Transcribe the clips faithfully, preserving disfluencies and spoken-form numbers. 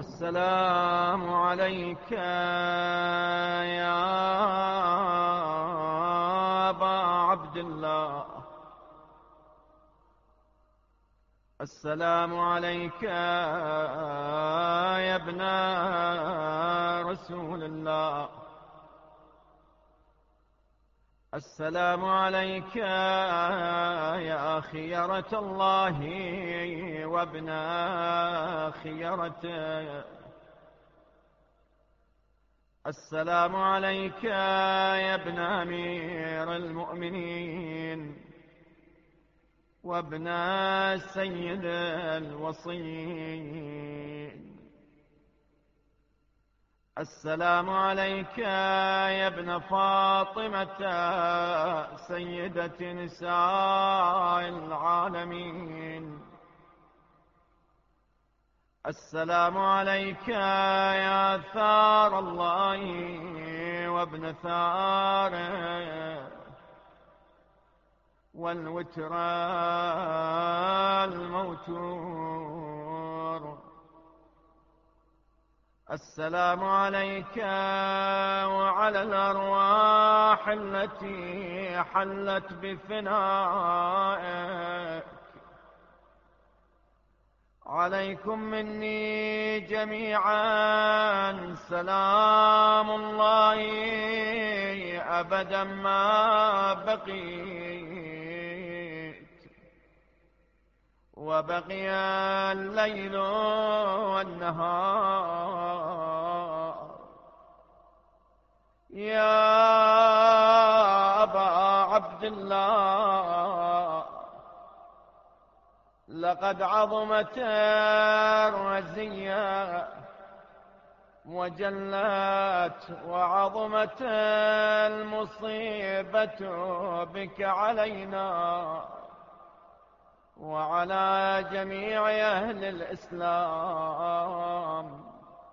السلام عليك يا أبا عبد الله. السلام عليك يا ابن رسول الله. السلام عليك يا خيرة الله وابن خيرته. السلام عليك يا ابن أمير المؤمنين وابن سيد الوصيين. السلام عليك يا ابن فاطمة سيدة نساء العالمين. السلام عليك يا ثار الله وابن ثاره والوتر الموتور. السلام عليك وعلى الأرواح التي حلت بفنائك. عليكم مني جميعا سلام الله أبدا ما بقيت وبقي الليل والنهار. يا أبا عبد الله، لقد عظمت الرزية وجلت وعظمت المصيبة بك علينا وعلى جميع أهل الإسلام،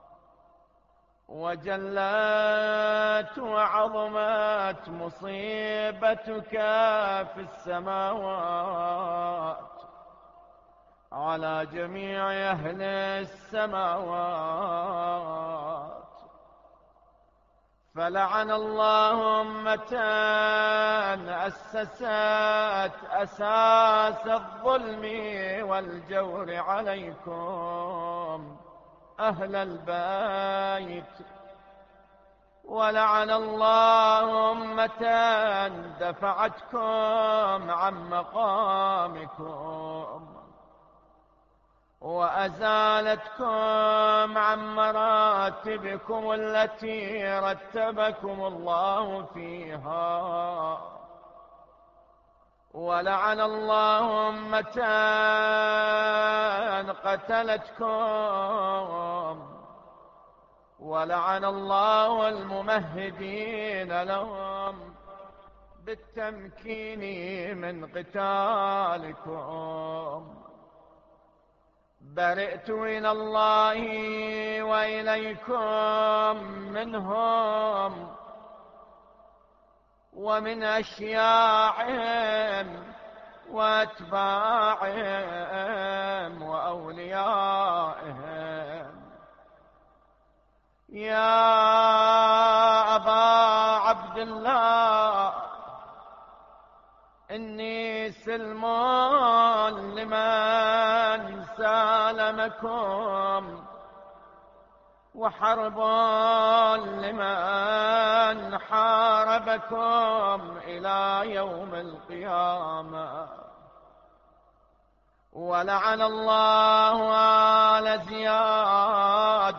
وجلت وعظمت مصيبتك في السماوات على جميع أهل السماوات. فلعن الله أمة أسست أساس الظلم والجور عليكم أهل البيت، ولعن الله أمة دفعتكم عن مقامكم وأزالتكم عن مراتبكم التي رتبكم الله فيها. ولعن الله أمة قتلتكم، ولعن الله الممهدين لهم بالتمكين من قتالكم. برئت إلى الله وإليكم منهم ومن أشياعهم وأتباعهم وأوليائهم. يا أبا عبد الله، إني سلم لمن سالمكم وحرب لمن حاربكم إلى يوم القيامة. ولعن الله آل زياد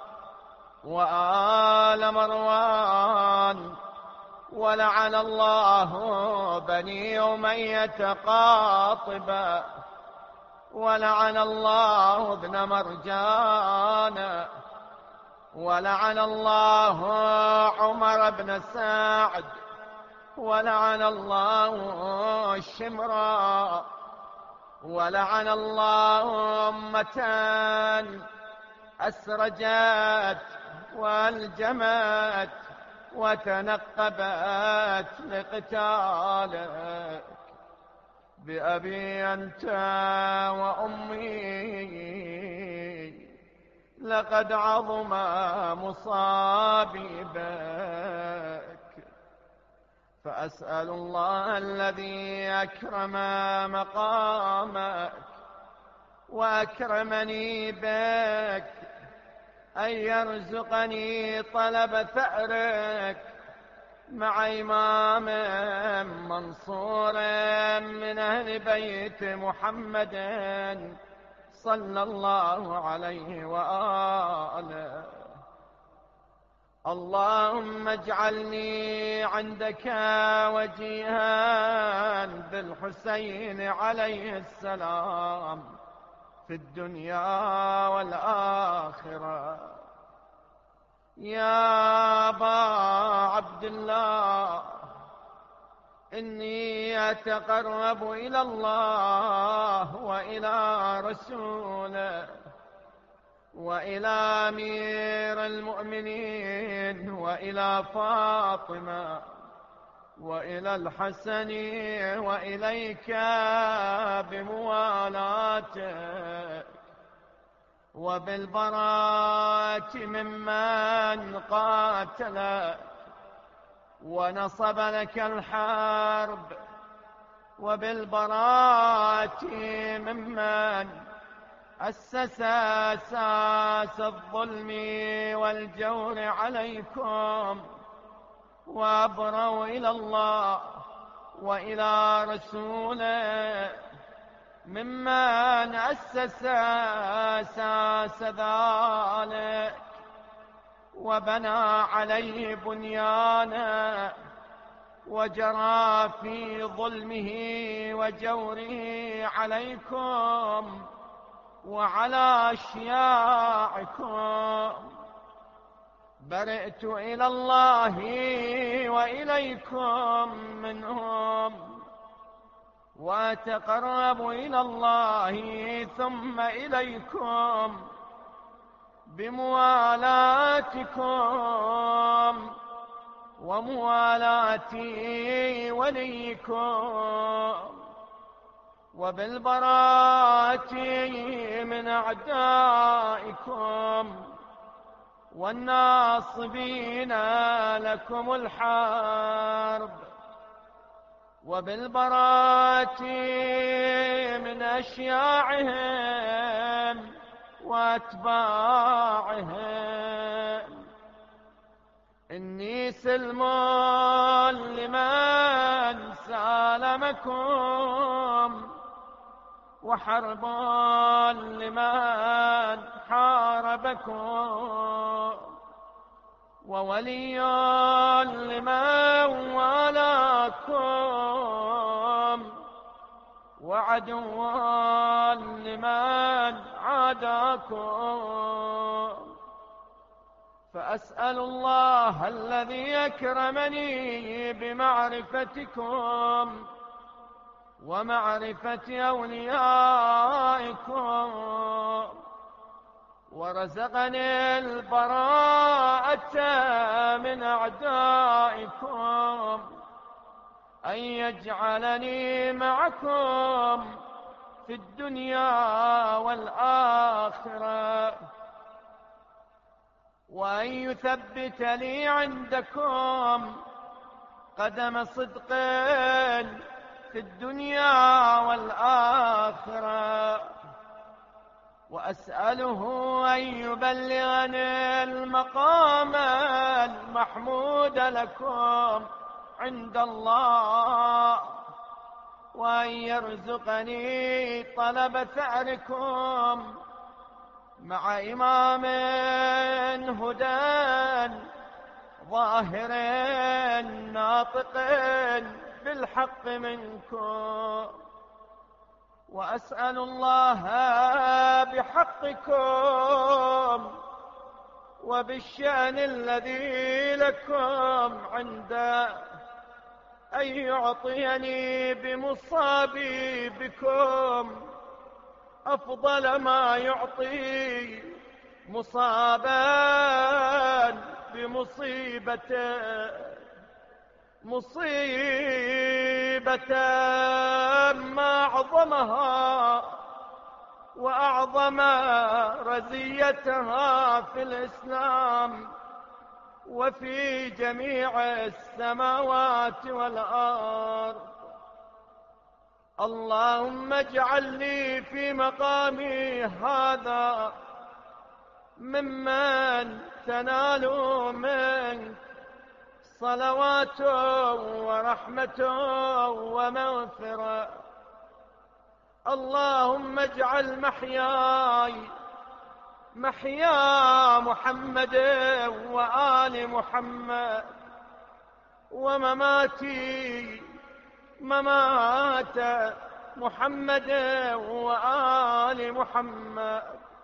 وآل مروان، ولعن الله بني أمية قاطبة، ولعن الله ابن مرجان، ولعن الله عمر بن سعد، ولعن الله الشمراء، ولعن الله أمة أسرجت والجمت وتنقبت لقتالك. بأبي أنت وأمي لقد عظم مصابي بك. فأسأل الله الذي أكرم مقامك وأكرمني بك أن يرزقني طلب ثأرك مع إمام منصور من أهل بيت محمد صلى الله عليه وآله. اللهم اجعلني عندك وجيها بالحسين عليه السلام في الدنيا والآخرة. يا أبا عبد الله، إني أتقرب إلى الله وإلى رسوله وإلى أمير المؤمنين وإلى فاطمة وإلى الحسن وإليك بموالاتك وبالبراءة ممن قاتلك ونصب لك الحرب، وبالبراءة ممن أسس أساس الظلم والجور عليكم وأبروا إلى الله وإلى رسوله ممن أسس أساس ذلك وبنى عليه بنيانا وجرى في ظلمه وجوره عليكم وعلى أشياعكم. برئت إلى الله وإليكم منهم، وأتقرب إلى الله ثم إليكم بموالاتكم وموالاة وليكم وبالبراءة من أعدائكم والناصبين لكم الحرب، وبالبراءة من أشياعهم وأتباعهم. إني سلم لمن سالمكم وحرب لمن حاربكم وولي لمن والاكم وعدو لمن عاداكم. فأسأل الله الذي أكرمني بمعرفتكم ومعرفة أوليائكم ورزقني البراءة من أعدائكم أن يجعلني معكم في الدنيا والآخرة، وأن يثبت لي عندكم قدم صدق في الدنيا والآخرة، وأسأله أن يبلغني المقام المحمود لكم عند الله، وأن يرزقني طلب ثأركم مع إمام هدى ظاهر ناطق بالحق منكم. وأسأل الله بحقكم وبالشأن الذي لكم عنده أن يعطيني بمصابي بكم أفضل ما يعطي مصابا بمصيبته، مصيبة ما أعظمها وأعظم رزيتها في الإسلام وفي جميع السماوات والأرض. اللهم اجعل لي في مقامي هذا ممن تنال منك صلوات ورحمة ومغفرة. اللهم اجعل محياي محيا محمد وآل محمد، ومماتي ممات محمد وآل محمد.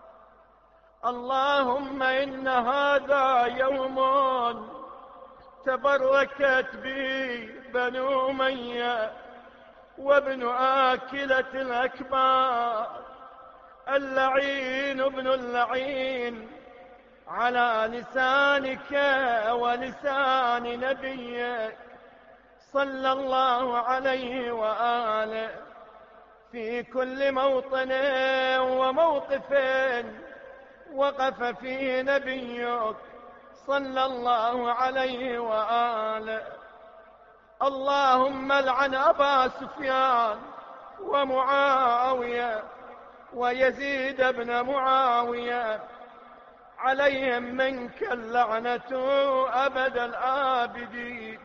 اللهم إن هذا يوم تبركت به بنو أمية وابن آكلة الأكبار اللعين ابن اللعين على لسانك ولسان نبيك صلى الله عليه وآله في كل موطن وموقف وقف فيه نبيك صلى الله عليه وآله. اللهم لعن أبا سفيان ومعاوية ويزيد بن معاوية، عليهم منك اللعنة أبد الآبدين.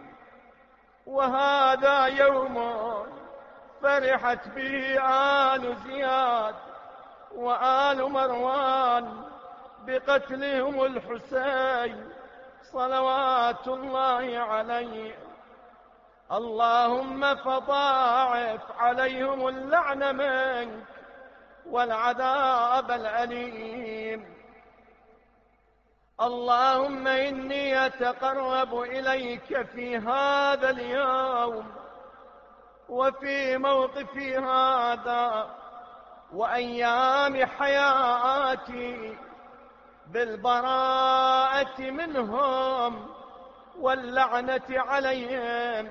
وهذا يوم فرحت به آل زياد وآل مروان بقتلهم الحسين صلوات الله عليه. اللهم فضاعف عليهم اللعن منك والعذاب الأليم. اللهم إني أتقرب إليك في هذا اليوم وفي موقفي هذا وأيام حياتي بالبراءة منهم واللعنة عليهم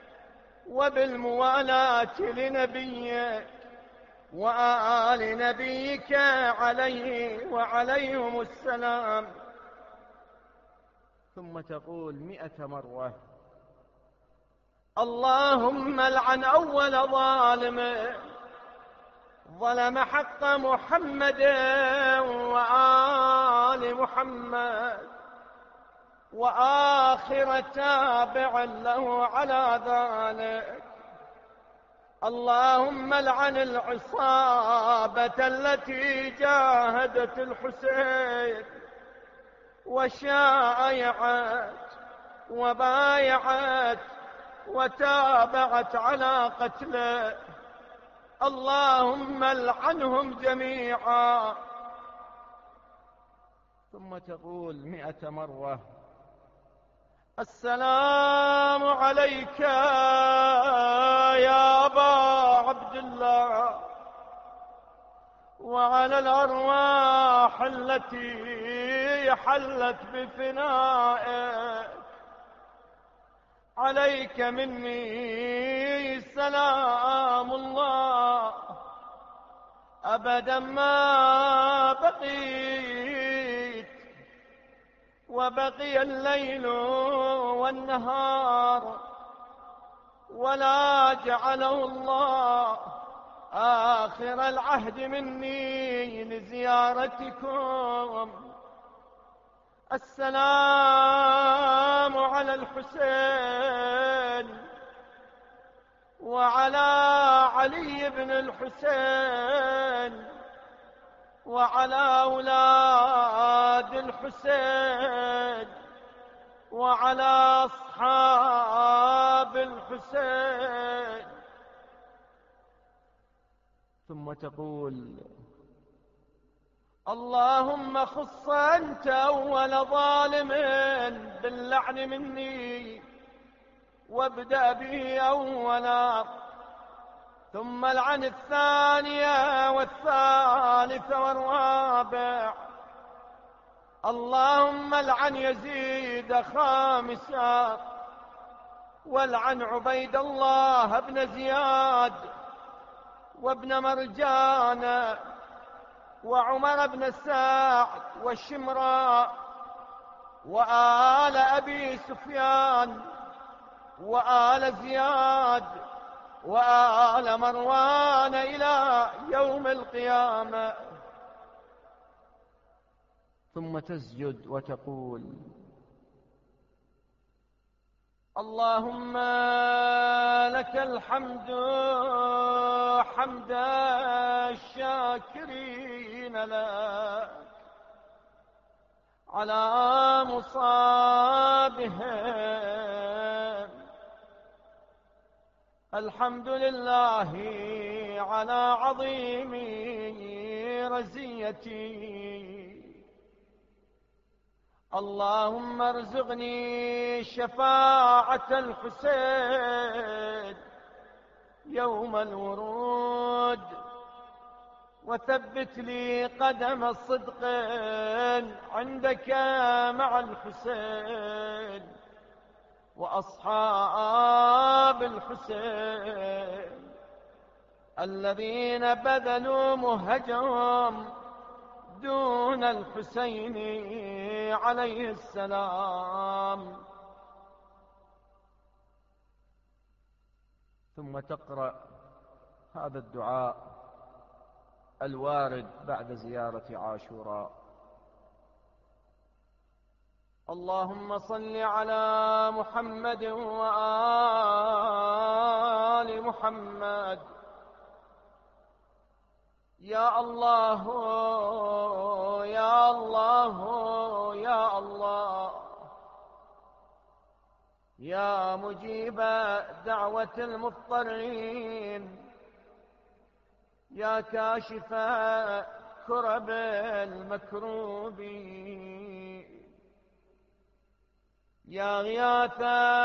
وبالموالاة لنبيك وآل نبيك عليه وعليهم السلام. ثم تقول مئة مرة: اللهم لعن أول ظالم ظلم حق محمد وآل محمد، وآخر تابع له على ذلك. اللهم لعن العصابة التي جاهدت الحسين وشايعت وبايعت وتابعت على قتله. اللهم لعنهم جميعا. ثم تقول مئة مرة: السلام عليك يا أبا عبد الله وعلى الأرواح التي حلت بفنائك. عليك مني سلام الله أبدا ما بقيت وبقي الليل والنهار، ولا جعله الله آخر العهد مني لزيارتكم. السلام على الحسين وعلى علي بن الحسين وعلى أولاد الحسين وعلى أصحاب الحسين. ثم تقول: اللهم خص أنت أول ظالم باللعن مني وابدأ به أولا، ثم العن الثانية والثالثة والرابع. اللهم العن يزيد خامسا، والعن عبيد الله بن زياد وابن مرجان وعمر بن سعد والشمراء وآل أبي سفيان وآل زياد وآل مروان إلى يوم القيامة. ثم تسجد وتقول: اللهم لك الحمد حمد الشاكرين لك على مصابهم، الحمد لله على عظيم رزيتي، اللهم ارزقني شفاعة الحسين يوم الورود، وثبت لي قدم الصدق عندك مع الحسين وأصحاب الحسين الذين بذلوا مهجهم دون الحسين عليه السلام. ثم تقرأ هذا الدعاء الوارد بعد زيارة عاشوراء: اللهم صل على محمد وآل محمد، يا الله يا الله يا الله، يا مجيب دعوة المضطرين، يا كاشف كرب المكروبين، يا غياث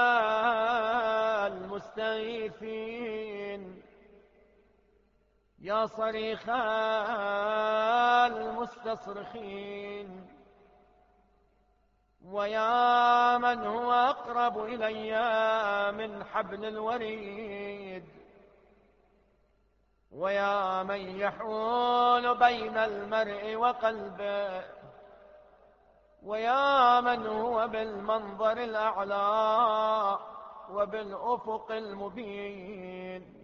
المستغيثين، يا صريخ المستصرخين، ويا من هو أقرب إلي من حبل الوريد، ويا من يحول بين المرء وقلبه، ويا من هو بالمنظر الأعلى وبالأفق المبين،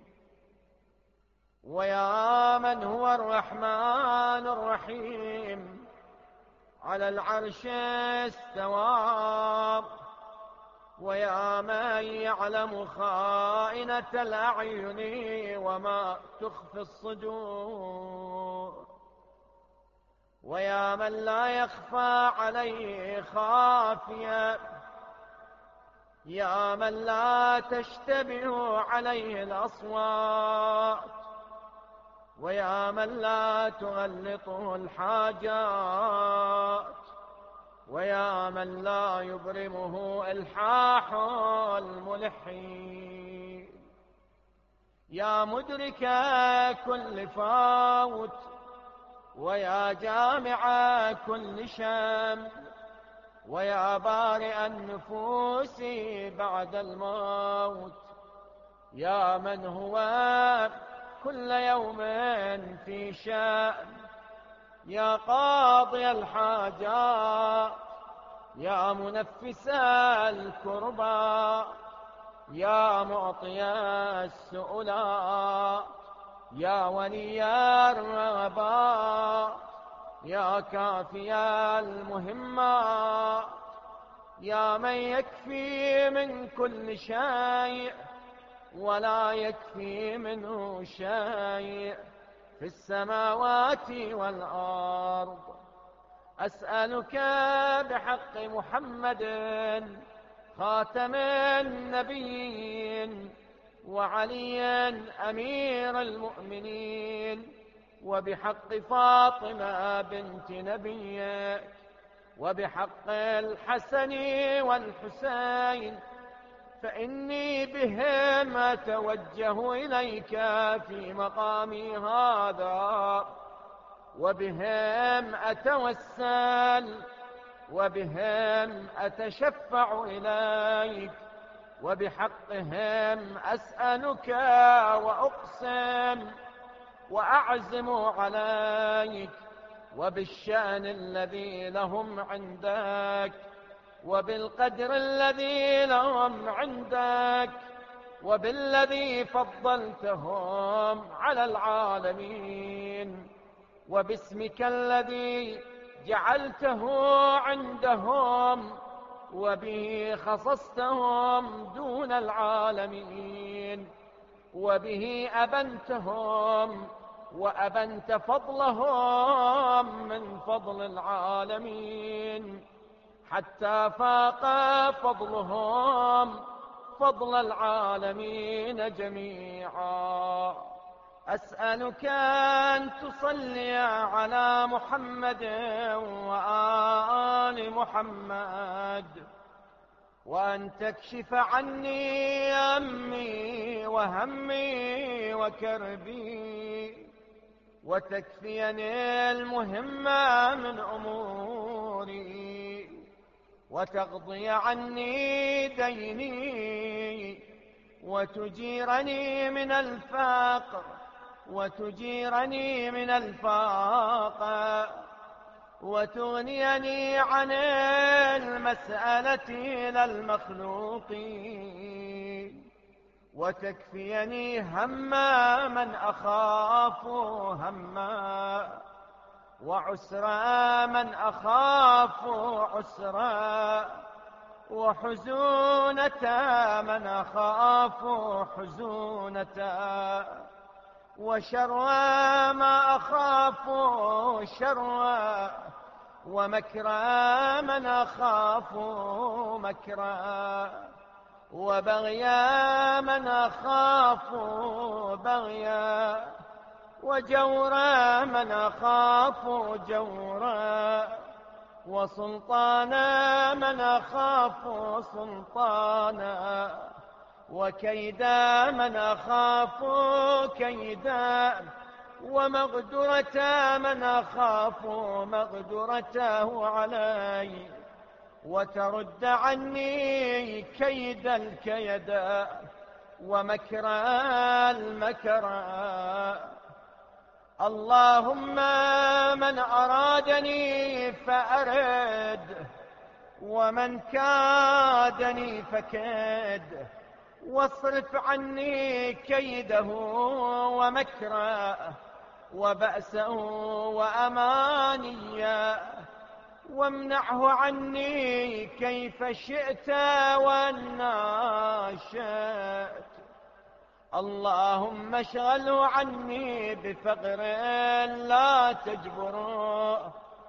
ويا من هو الرحمن الرحيم على العرش استوى، ويا من يعلم خائنة الأعين وما تخفي الصدور، ويا من لا يخفى عليه خافية، يا من لا تشتبه عليه الأصوات، ويا من لا تغلطه الحاجات، ويا من لا يبرمه إلحاح الملحين، يا مدرك كل فوت، ويا جامع كل شم، ويا بارئ النفوس بعد الموت، يا من هو كل يوم في شأن، يا قاضي الحاجات، يا منفس الكربى، يا معطي السؤلات، يا ولي الرغبات، يا كافي المهمات، يا من يكفي من كل شيء ولا يكفي منه شيء في السماوات والأرض، أسألك بحق محمد خاتم النبيين وعلي أمير المؤمنين، وبحق فاطمة بنت نبيك، وبحق الحسن والحسين، فإني بهم أتوجه إليك في مقامي هذا، وبهم أتوسل، وبهم أتشفع إليك، وبحقهم أسألك وأقسم وأعزم عليك وبالشأن الذي لهم عندك، وبالقدر الذي لهم عندك، وبالذي فضلتهم على العالمين، وباسمك الذي جعلته عندهم وبه خصصتهم دون العالمين، وبه أبنتهم وأبنت فضلهم من فضل العالمين، حتى فاق فضلهم فضل العالمين جميعا. أسألك أن تصلي على محمد وآل محمد، وأن تكشف عني همي وهمي وكربي، وتكفيني المهم من أموري، وتقضي عني ديني، وتجيرني من الفقر وتجيرني من الفاقة، وتغنيني عن المسألة إلى المخلوقين، وتكفيني هم من أخاف هما، وعسر من أخاف عسرا، وحزونة من أخاف حزونة، وشر ما أخاف شرا، ومكر من أخاف مكرا، وبغيا من أخاف بغيا، وجورا من أخاف جورا، وسلطانا من أخاف سلطانا، وكيدا من أخاف كيدا، ومقدرة من أخاف مقدرته علي، وترد عني كيد الكيدا ومكر المكر. اللهم من أرادني فأرد، ومن كادني فكد، واصرف عني كيده ومكره وبأسه وأمانيه، وامنعه عني كيف شئت وأنا شئت. اللهم اشغله عني بفقر لا تجبره،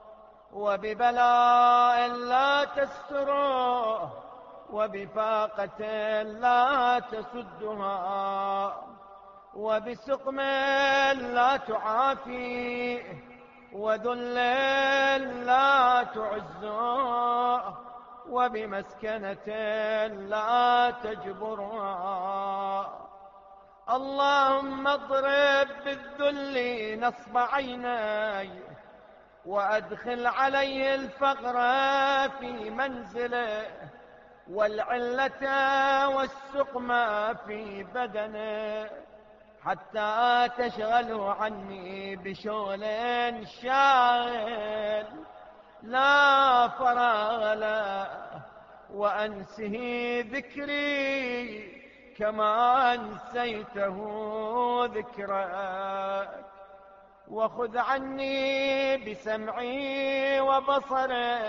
وببلاء لا تستره، وبفاقة لا تسدها، وبسقم لا تعافيه، وذل لا تعزه، وبمسكنة لا تجبرها. اللهم اضرب بالذل نصب عيني، وأدخل عليه الفقر في منزله، والعلة والسقم في بدنه، حتى تشغله عني بشغل شاغل لا فراغ له، وأنسه ذكري كما أنسيته ذكرك. وخذ عني بسمعي وبصري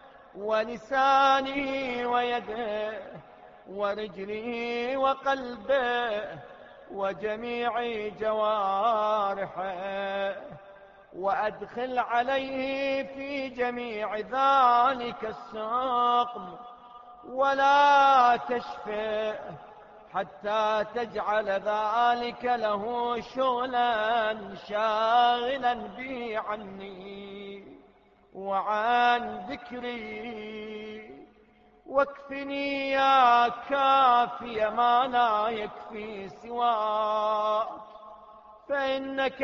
ولساني ويده ورجلي وقلبي وجميع جوارحه، وأدخل عليه في جميع ذلك السقم، ولا تشفه حتى تجعل ذلك له شغلا شاغلا بي عني وعن ذكري. واكفني يا كافي ما لا يكفي سواك، فإنك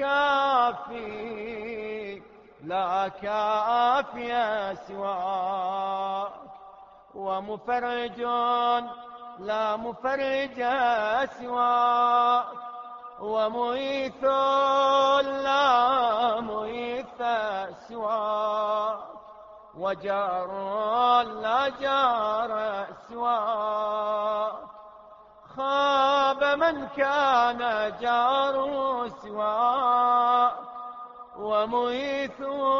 الكافي لا كافي سواك، ومفرج لا مفرج سواك، ومغيث لا مغيث سواك، وجار لا جار سواك. خاب من كان جاره سواك، ومغيث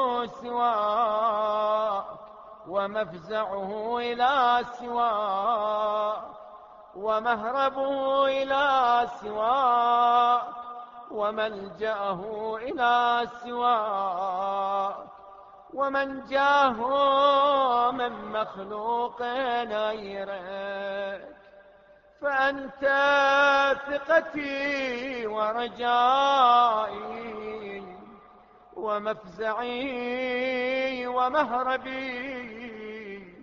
سواك، ومفزعه إلى سواك، ومهربه إلى سواك، وملجأه إلى سواك، ومن جاه من مخلوق غيرك. فأنت ثقتي ورجائي ومفزعي ومهربي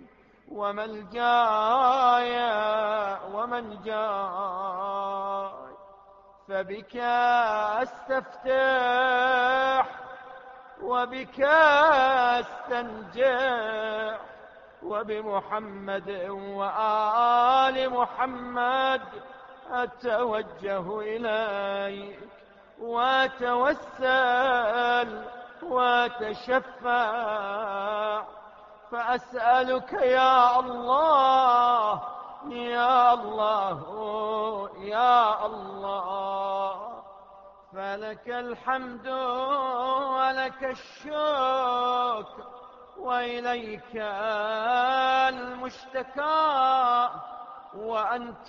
وملجاي ومنجاي. فبك أستفتح وبك أستنجح، وبمحمد وآل محمد أتوجه إليك وأتوسل وأتشفع. فأسألك يا الله يا الله يا الله، فلك الحمد ولك الشكر، وإليك المشتكى، وأنت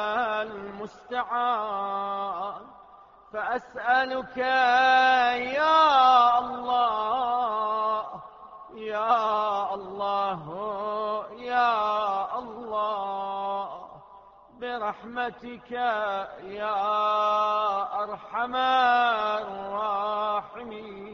المستعان. فأسألك يا الله يا الله يا الله، برحمتك يا أرحم الراحمين.